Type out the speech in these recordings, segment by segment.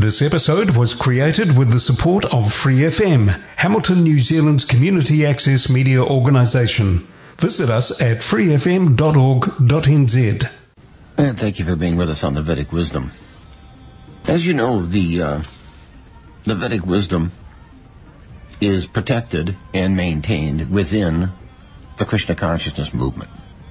This episode was created with the support of Free FM, Hamilton, New Zealand's community access media organisation. Visit us at freefm.org.nz. And thank you for being with us on the Vedic Wisdom. As you know, the Vedic Wisdom is protected and maintained within the Krishna consciousness movement.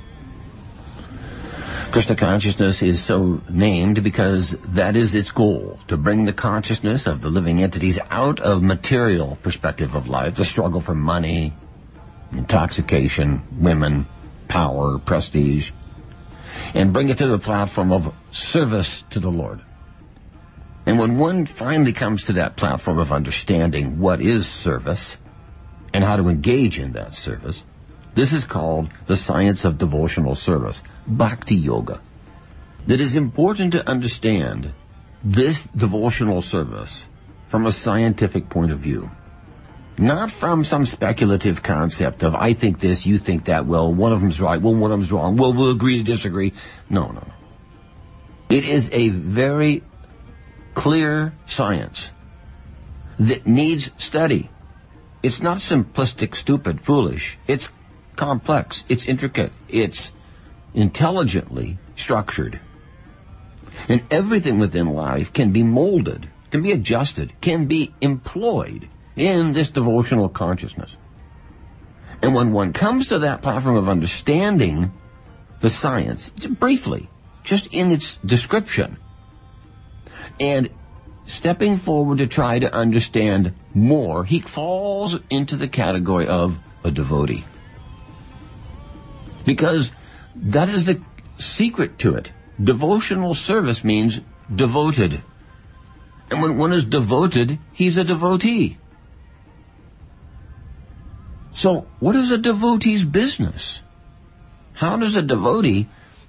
Krishna consciousness is so named because that is its goal, to bring the consciousness of the living entities out of material perspective of life, the struggle for money, intoxication, women, power, prestige, and bring it to the platform of service to the Lord. And when one finally comes to that platform of understanding what is service and how to engage in that service, this is called the science of devotional service, Bhakti Yoga. It is important to understand this devotional service from a scientific point of view, not from some speculative concept of, I think this, you think that, well, one of them's right, well, one of them's wrong, well, we'll agree to disagree. No. It is a very clear science that needs study. It's not simplistic, stupid, foolish. It's complex, it's intricate, it's intelligently structured. And everything within life can be molded, can be adjusted, can be employed in this devotional consciousness. And when one comes to that platform of understanding the science, briefly, just in its description, and stepping forward to try to understand more, he falls into the category of a devotee. Because that is the secret to it. Devotional service means devoted. And when one is devoted, he's a devotee. So what is a devotee's business? How does a devotee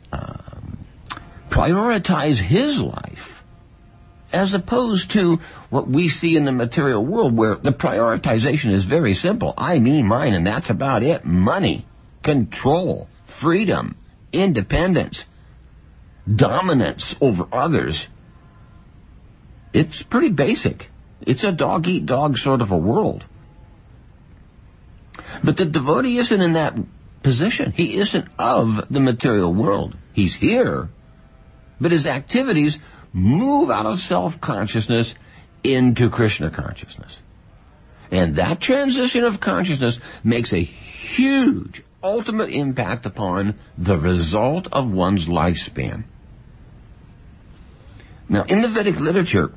prioritize his life as opposed to what we see in the material world, where the prioritization is very simple. I, me, mine, and that's about it. Money, control, freedom, independence, dominance over others. It's pretty basic. It's a dog-eat-dog sort of a world. But the devotee isn't in that position. He isn't of the material world. He's here, but his activities move out of self-consciousness into Krishna consciousness. And that transition of consciousness makes a huge ultimate impact upon the result of one's lifespan. Now, in the Vedic literature,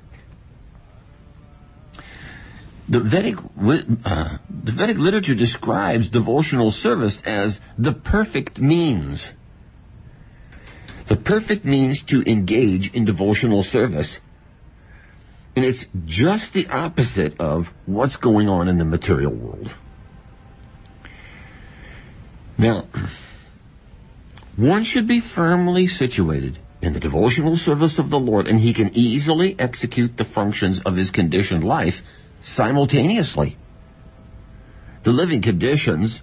the Vedic literature describes devotional service as the perfect means. The perfect means to engage in devotional service. And it's just the opposite of what's going on in the material world. Now, one should be firmly situated in the devotional service of the Lord, and he can easily execute the functions of his conditioned life simultaneously. The living conditional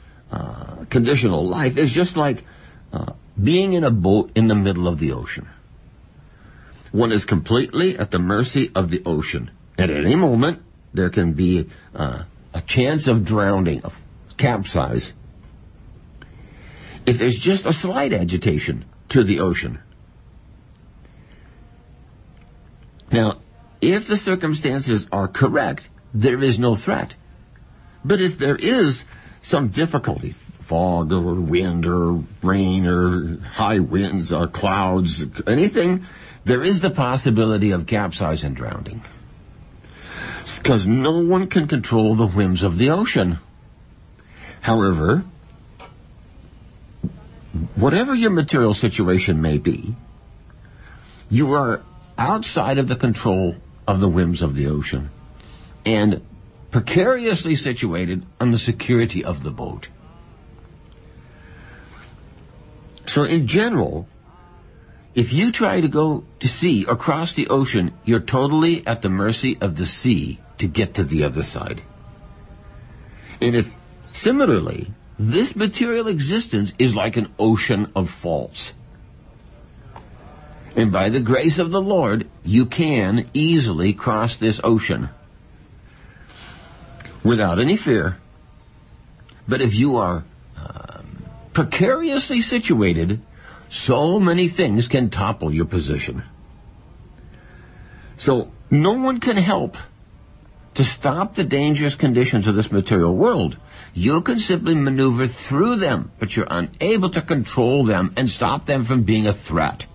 life is just like being in a boat in the middle of the ocean. One is completely at the mercy of the ocean. At any moment, there can be a chance of drowning, of capsize. If there's just a slight agitation to the ocean. Now, if the circumstances are correct, there is no threat. But if there is some difficulty, fog or wind or rain or high winds or clouds, anything, there is the possibility of capsize and drowning. Because no one can control the whims of the ocean. However, whatever your material situation may be, you are outside of the control of the whims of the ocean and precariously situated on the security of the boat. So in general, if you try to go to sea or cross the ocean, you're totally at the mercy of the sea to get to the other side. And if, similarly, this material existence is like an ocean of faults. And by the grace of the Lord, you can easily cross this ocean without any fear. But if you are precariously situated, so many things can topple your position. So no one can help to stop the dangerous conditions of this material world. You can simply maneuver through them, but you're unable to control them and stop them from being a threat.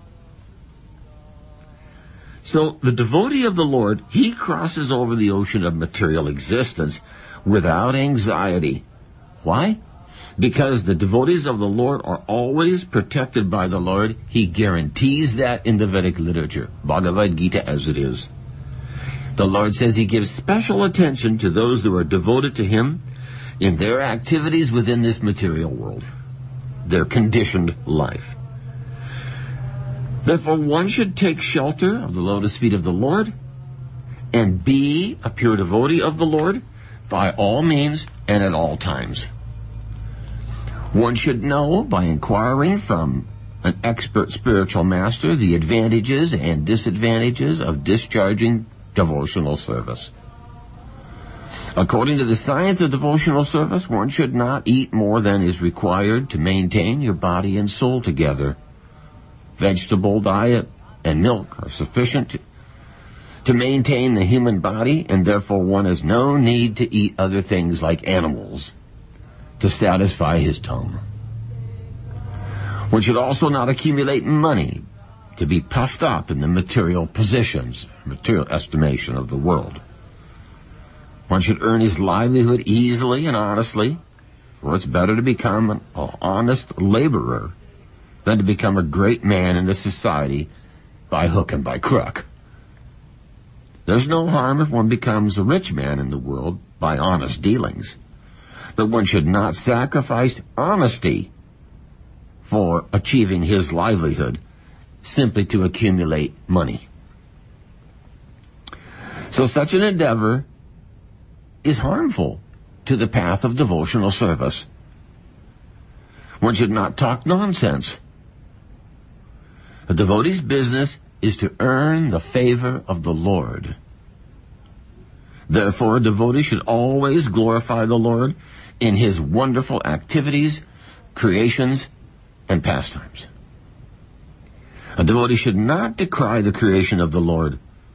So the devotee of the Lord, he crosses over the ocean of material existence without anxiety. Why? Because the devotees of the Lord are always protected by the Lord. He guarantees that in the Vedic literature, Bhagavad Gita as it is. The Lord says he gives special attention to those who are devoted to him in their activities within this material world, their conditioned life. Therefore, one should take shelter of the lotus feet of the Lord and be a pure devotee of the Lord by all means and at all times. One should know by inquiring from an expert spiritual master the advantages and disadvantages of discharging devotional service. According to the science of devotional service, one should not eat more than is required to maintain your body and soul together. Vegetable diet and milk are sufficient to maintain the human body, and therefore one has no need to eat other things like animals to satisfy his tongue. One should also not accumulate money to be puffed up in the material positions, material estimation of the world. One should earn his livelihood easily and honestly, for it's better to become an honest laborer than to become a great man in the society by hook and by crook. There's no harm if one becomes a rich man in the world by honest dealings, but one should not sacrifice honesty for achieving his livelihood simply to accumulate money. So such an endeavor is harmful to the path of devotional service. One should not talk nonsense. A devotee's business is to earn the favor of the Lord. Therefore, a devotee should always glorify the Lord in his wonderful activities, creations, and pastimes. A devotee should not decry the creation of the Lord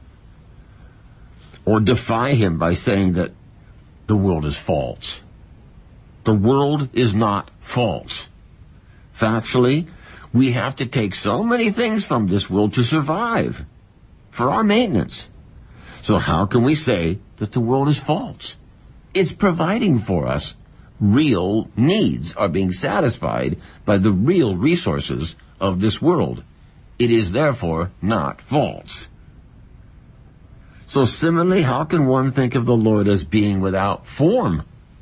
or defy him by saying that the world is false. The world is not false. Factually, we have to take so many things from this world to survive, for our maintenance. So how can we say that the world is false? It's providing for us. Real needs are being satisfied by the real resources of this world. It is therefore not false. So similarly, how can one think of the Lord as being without form?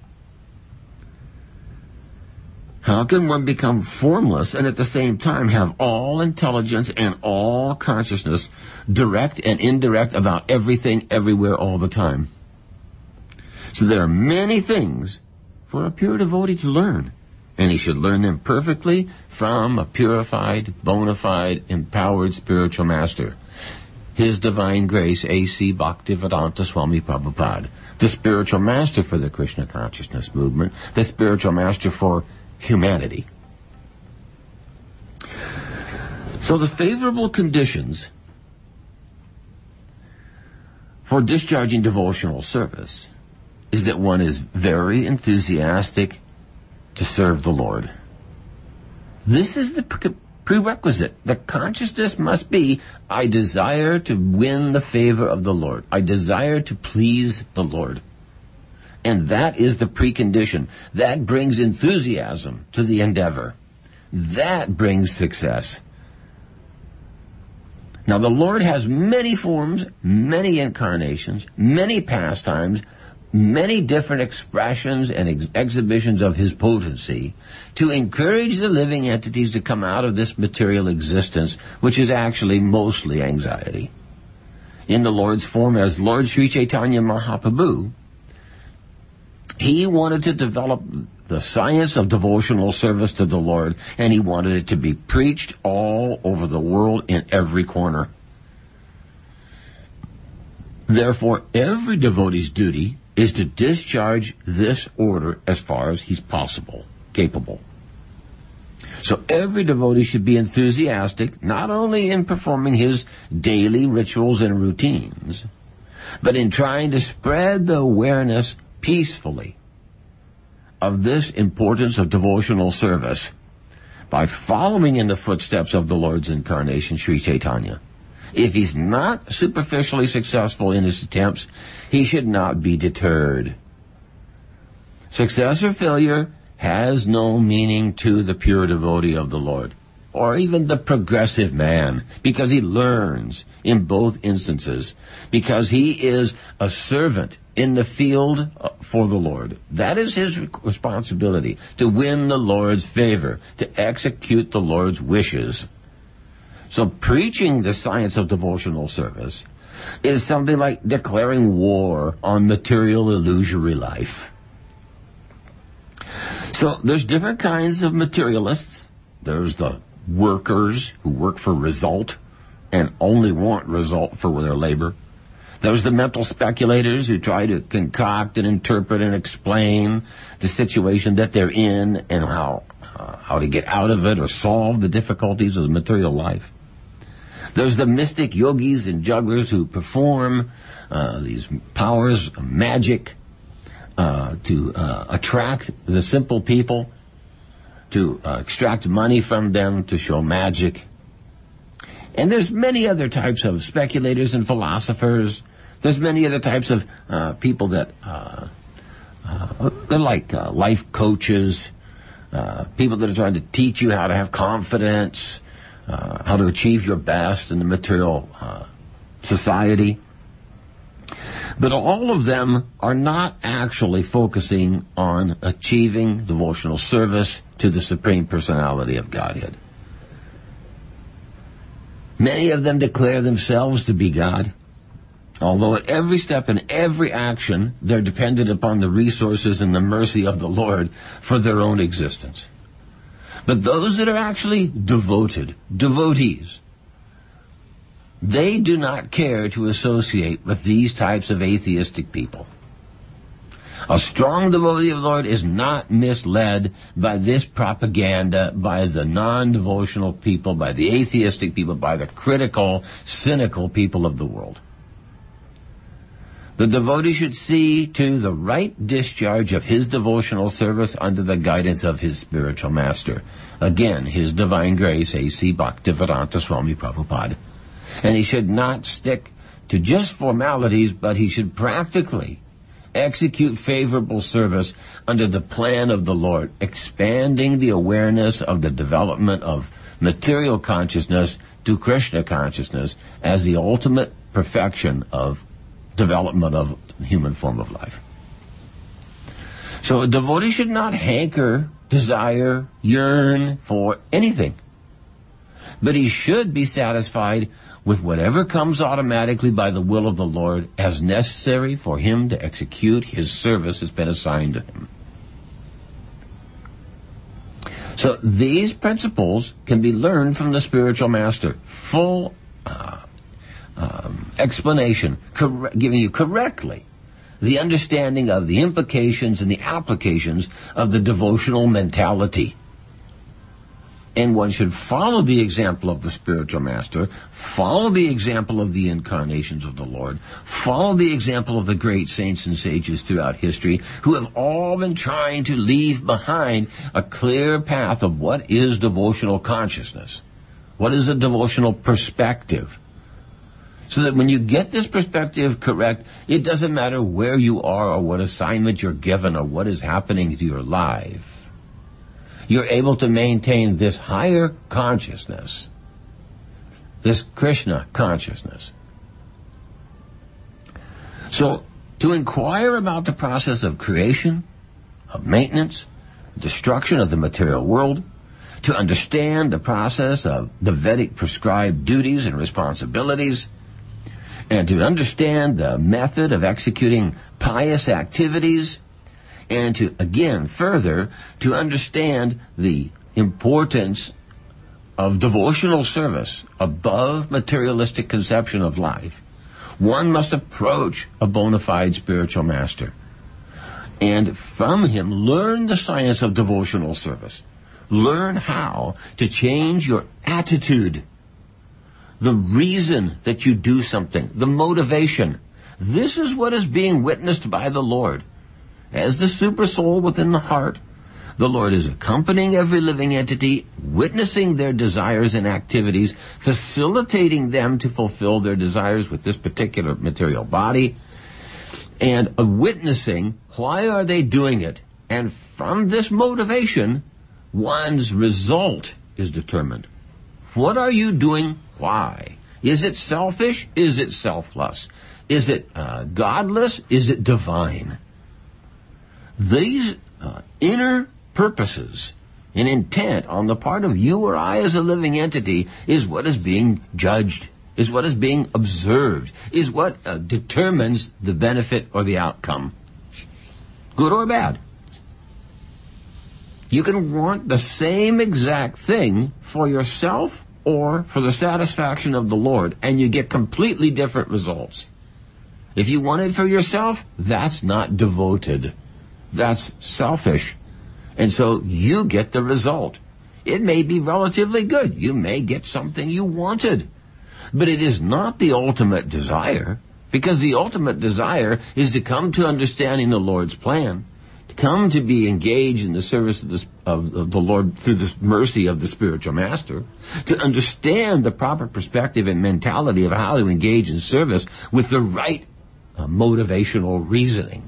How can one become formless and at the same time have all intelligence and all consciousness, direct and indirect, about everything, everywhere, all the time? So there are many things for a pure devotee to learn, and he should learn them perfectly from a purified, bona fide, empowered spiritual master. His Divine Grace, A.C. Bhaktivedanta Swami Prabhupada, the spiritual master for the Krishna consciousness movement, the spiritual master for humanity. So the favorable conditions for discharging devotional service is that one is very enthusiastic to serve the Lord. This is the prerequisite. The consciousness must be, I desire to win the favor of the Lord. I desire to please the Lord. And that is the precondition. That brings enthusiasm to the endeavor. That brings success. Now the Lord has many forms, many incarnations, many pastimes, many different expressions and exhibitions of his potency to encourage the living entities to come out of this material existence, which is actually mostly anxiety. In the Lord's form as Lord Sri Chaitanya Mahaprabhu, he wanted to develop the science of devotional service to the Lord, and he wanted it to be preached all over the world in every corner. Therefore, every devotee's duty is to discharge this order as far as he's capable. So every devotee should be enthusiastic, not only in performing his daily rituals and routines, but in trying to spread the awareness peacefully of this importance of devotional service by following in the footsteps of the Lord's incarnation, Sri Chaitanya. If he's not superficially successful in his attempts, he should not be deterred. Success or failure has no meaning to the pure devotee of the Lord, or even the progressive man, because he learns in both instances, because he is a servant in the field for the Lord. That is his responsibility, to win the Lord's favor, to execute the Lord's wishes. So preaching the science of devotional service is something like declaring war on material illusory life. So there's different kinds of materialists. There's the workers who work for result and only want result for their labor. There's the mental speculators who try to concoct and interpret and explain the situation that they're in and how to get out of it or solve the difficulties of the material life. There's the mystic yogis and jugglers who perform these powers of magic to attract the simple people, to extract money from them, to show magic. And there's many other types of speculators and philosophers. There's many other types of people that they're like life coaches, people that are trying to teach you how to have confidence, how to achieve your best in the material society. But all of them are not actually focusing on achieving devotional service to the Supreme Personality of Godhead. Many of them declare themselves to be God, although at every step and every action, they're dependent upon the resources and the mercy of the Lord for their own existence. But those that are actually devotees, they do not care to associate with these types of atheistic people. A strong devotee of the Lord is not misled by this propaganda, by the non-devotional people, by the atheistic people, by the critical, cynical people of the world. The devotee should see to the right discharge of his devotional service under the guidance of his spiritual master. Again, His Divine Grace, A.C. Bhaktivedanta Swami Prabhupada. And he should not stick to just formalities, but he should practically execute favorable service under the plan of the Lord, expanding the awareness of the development of material consciousness to Krishna consciousness as the ultimate perfection of development of human form of life. So a devotee should not hanker, desire, yearn for anything, but he should be satisfied with whatever comes automatically by the will of the Lord as necessary for him to execute his service has been assigned to him. So these principles can be learned from the spiritual master. Full explanation, giving you correctly the understanding of the implications and the applications of the devotional mentality. And one should follow the example of the spiritual master, follow the example of the incarnations of the Lord, follow the example of the great saints and sages throughout history who have all been trying to leave behind a clear path of what is devotional consciousness, what is a devotional perspective. So that when you get this perspective correct, it doesn't matter where you are or what assignment you're given or what is happening to your life. You're able to maintain this higher consciousness, this Krishna consciousness. So, to inquire about the process of creation, of maintenance, destruction of the material world, to understand the process of the Vedic prescribed duties and responsibilities, and to understand the method of executing pious activities, and to, again, further, to understand the importance of devotional service above materialistic conception of life, one must approach a bona fide spiritual master and from him learn the science of devotional service. Learn how to change your attitude, the reason that you do something, the motivation. This is what is being witnessed by the Lord. As the super soul within the heart, the Lord is accompanying every living entity, witnessing their desires and activities, facilitating them to fulfill their desires with this particular material body, and witnessing why are they doing it. And from this motivation, one's result is determined. What are you doing? Why? Is it selfish? Is it selfless? Is it godless? Is it divine? These inner purposes and intent on the part of you or I as a living entity is what is being judged, is what is being observed, is what determines the benefit or the outcome, good or bad. You can want the same exact thing for yourself or for the satisfaction of the Lord, and you get completely different results. If you want it for yourself, that's not devoted. That's selfish. And so you get the result. It may be relatively good. You may get something you wanted. But it is not the ultimate desire, because the ultimate desire is to come to understanding the Lord's plan, to come to be engaged in the service of the Lord through the mercy of the spiritual master, to understand the proper perspective and mentality of how to engage in service with the right motivational reasonings.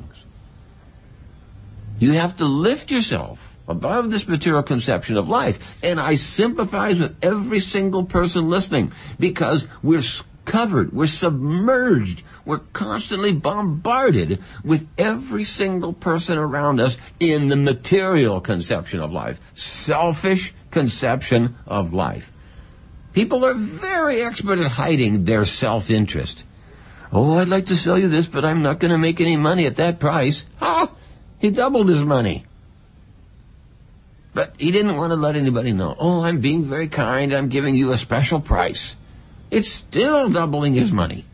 You have to lift yourself above this material conception of life. And I sympathize with every single person listening, because we're covered, we're submerged, we're constantly bombarded with every single person around us in the material conception of life, selfish conception of life. People are very expert at hiding their self-interest. Oh, I'd like to sell you this, but I'm not going to make any money at that price. Ah! He doubled his money. But he didn't want to let anybody know. Oh, I'm being very kind. I'm giving you a special price. It's still doubling his money.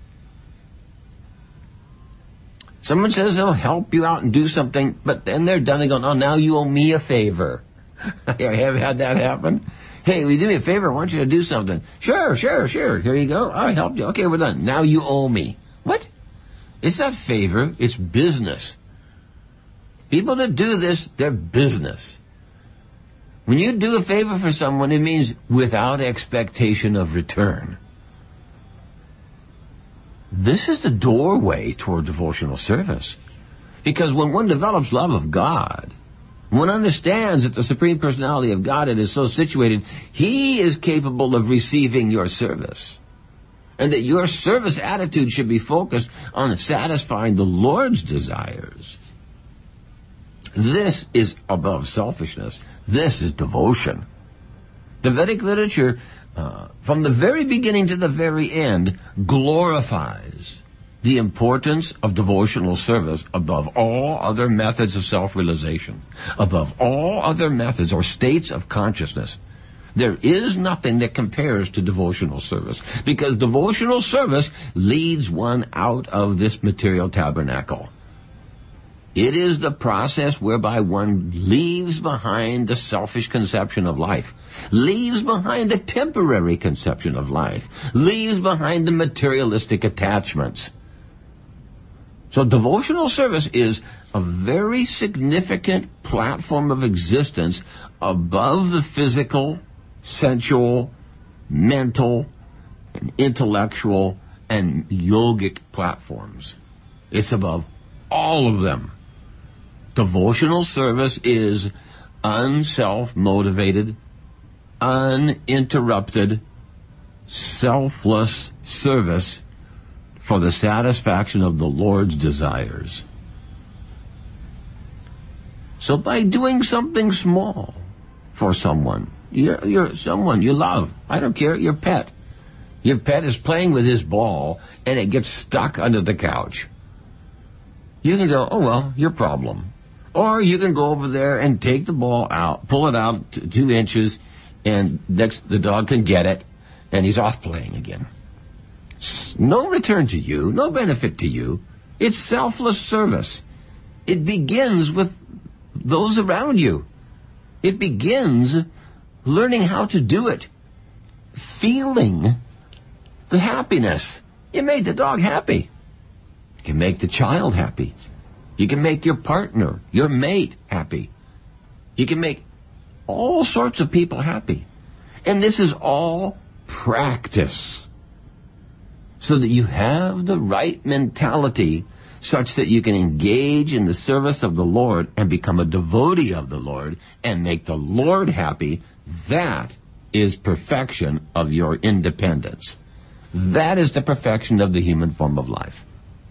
Someone says they'll help you out and do something, but then they're done. They go, oh, now you owe me a favor. I have had that happen. Hey, will you do me a favor? I want you to do something. Sure. Here you go. I helped you. Okay, we're done. Now you owe me. What? It's not favor. It's business. People that do this, they're business. When you do a favor for someone, it means without expectation of return. This is the doorway toward devotional service. Because when one develops love of God, one understands that the Supreme Personality of Godhead is so situated, He is capable of receiving your service. And that your service attitude should be focused on satisfying the Lord's desires. This is above selfishness. This is devotion. The Vedic literature, from the very beginning to the very end, glorifies the importance of devotional service above all other methods of self-realization, above all other methods or states of consciousness. There is nothing that compares to devotional service, because devotional service leads one out of this material tabernacle. It is the process whereby one leaves behind the selfish conception of life, leaves behind the temporary conception of life, leaves behind the materialistic attachments. So devotional service is a very significant platform of existence above the physical, sensual, mental, and intellectual, and yogic platforms. It's above all of them. Devotional service is unself-motivated, uninterrupted, selfless service for the satisfaction of the Lord's desires. So by doing something small for someone, you're someone you love. I don't care, your pet. Your pet is playing with his ball and it gets stuck under the couch. You can go, oh well, your problem. Or you can go over there and take the ball out, pull it out 2 inches, and the dog can get it, and he's off playing again. No return to you, no benefit to you. It's selfless service. It begins with those around you. It begins learning how to do it, feeling the happiness. You made the dog happy. You can make the child happy. You can make your partner, your mate happy. You can make all sorts of people happy. And this is all practice, so that you have the right mentality such that you can engage in the service of the Lord and become a devotee of the Lord and make the Lord happy. That is perfection of your independence. That is the perfection of the human form of life.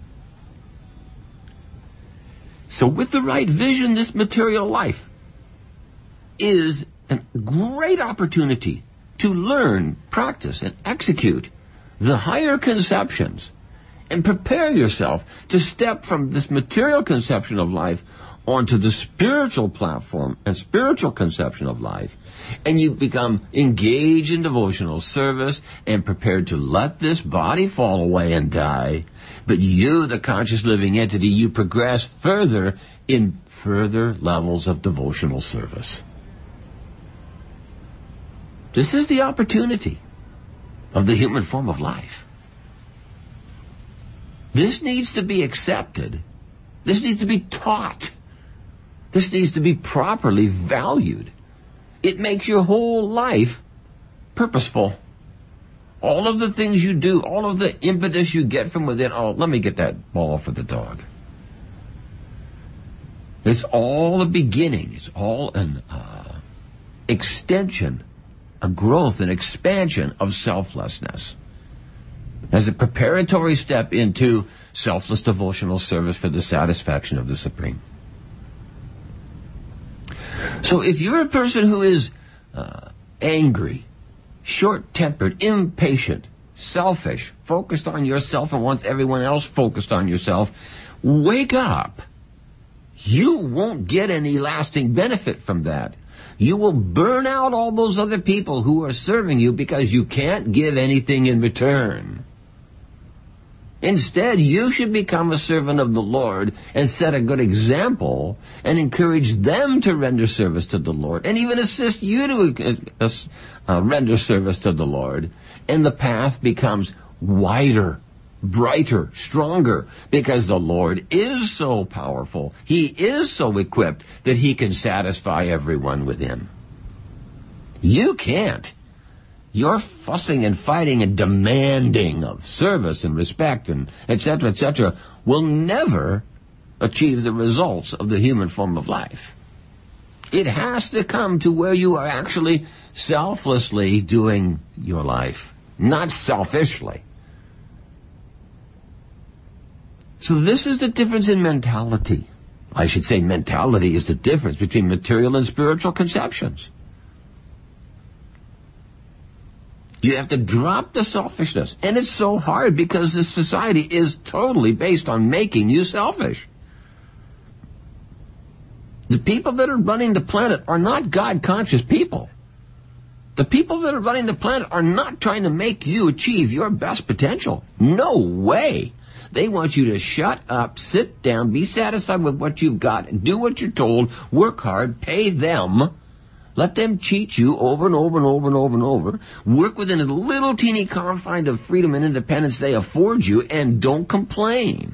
So with the right vision, this material life is a great opportunity to learn, practice, and execute the higher conceptions and prepare yourself to step from this material conception of life onto the spiritual platform and spiritual conception of life. And you become engaged in devotional service and prepared to let this body fall away and die. But you, the conscious living entity, you progress further in further levels of devotional service. This is the opportunity of the human form of life. This needs to be accepted. This needs to be taught. This needs to be properly valued. It makes your whole life purposeful. All of the things you do, all of the impetus you get from within, oh, let me get that ball for the dog. It's all a beginning. It's all an extension, a growth, an expansion of selflessness as a preparatory step into selfless devotional service for the satisfaction of the Supreme. So if you're a person who is angry, short-tempered, impatient, selfish, focused on yourself and wants everyone else focused on yourself, wake up. You won't get any lasting benefit from that. You will burn out all those other people who are serving you because you can't give anything in return. Instead, you should become a servant of the Lord and set a good example and encourage them to render service to the Lord and even assist you to render service to the Lord. And the path becomes wider, brighter, stronger, because the Lord is so powerful. He is so equipped that he can satisfy everyone with him. You can't. Your fussing and fighting and demanding of service and respect and etc., will never achieve the results of the human form of life. It has to come to where you are actually selflessly doing your life, not selfishly. So this is the difference in mentality. I should say mentality is the difference between material and spiritual conceptions. You have to drop the selfishness. And it's so hard because this society is totally based on making you selfish. The people that are running the planet are not God-conscious people. The people that are running the planet are not trying to make you achieve your best potential. No way. They want you to shut up, sit down, be satisfied with what you've got, do what you're told, work hard, pay them. Let them cheat you over and over and over and over and over. Work within a little teeny confine of freedom and independence they afford you, and don't complain.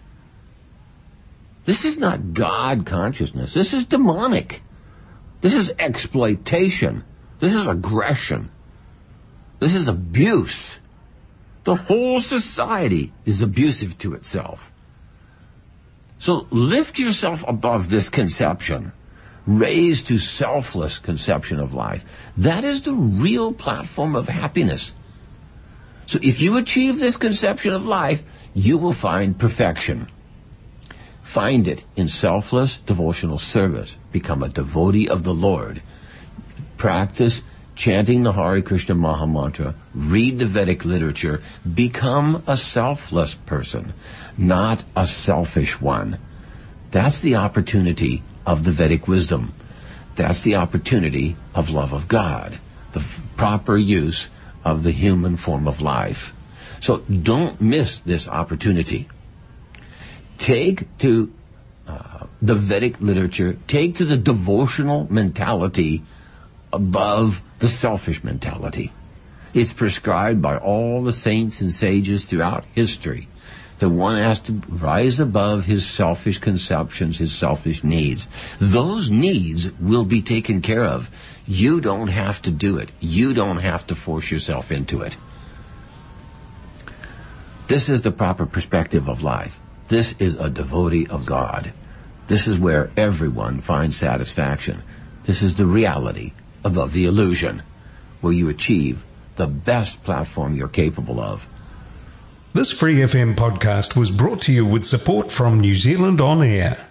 This is not God consciousness. This is demonic. This is exploitation. This is aggression. This is abuse. The whole society is abusive to itself. So lift yourself above this conception. Raised to selfless conception of life. That is the real platform of happiness. So if you achieve this conception of life, you will find perfection. Find it in selfless devotional service. Become a devotee of the Lord. Practice chanting the Hare Krishna Maha Mantra. Read the Vedic literature. Become a selfless person, not a selfish one. That's the opportunity of the Vedic wisdom. That's the opportunity of love of God, the proper use of the human form of life. So don't miss this opportunity. Take to the Vedic literature, take to the devotional mentality above the selfish mentality. It's prescribed by all the saints and sages throughout history that one has to rise above his selfish conceptions, his selfish needs. Those needs will be taken care of. You don't have to do it. You don't have to force yourself into it. This is the proper perspective of life. This is a devotee of God. This is where everyone finds satisfaction. This is the reality above the illusion, where you achieve the best platform you're capable of. This Free FM podcast was brought to you with support from New Zealand On Air.